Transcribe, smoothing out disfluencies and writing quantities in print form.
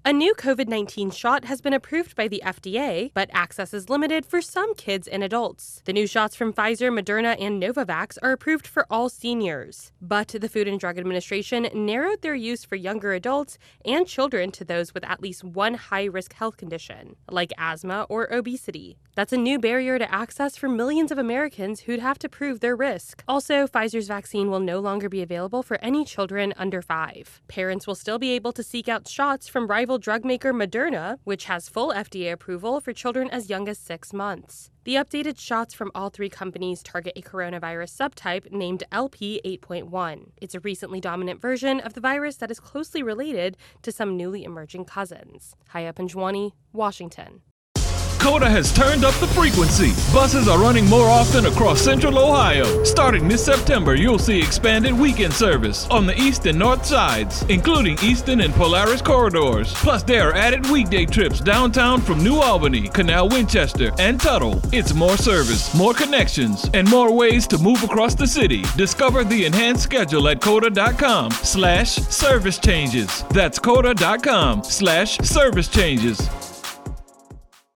A new COVID-19 shot has been approved by the FDA, but access is limited for some kids and adults. The new shots from Pfizer, Moderna, and Novavax are approved for all seniors. But the Food and Drug Administration narrowed their use for younger adults and children to those with at least one high-risk health condition, like asthma or obesity. That's a new barrier to access for millions of Americans who'd have to prove their risk. Also, Pfizer's vaccine will no longer be available for any children under 5. Parents will still be able to seek out shots from rival drug maker Moderna, which has full FDA approval for children as young as 6 months. The updated shots from all 3 companies target a coronavirus subtype named LP8.1. It's a recently dominant version of the virus that is closely related to some newly emerging cousins. Haya Panjwani, Washington. COTA has turned up the frequency. Buses are running more often across Central Ohio. Starting this September, you'll see expanded weekend service on the east and north sides, including Eastern and Polaris corridors. Plus, there are added weekday trips downtown from New Albany, Canal Winchester, and Tuttle. It's more service, more connections, and more ways to move across the city. Discover the enhanced schedule at COTA.com/service changes. That's COTA.com/service changes.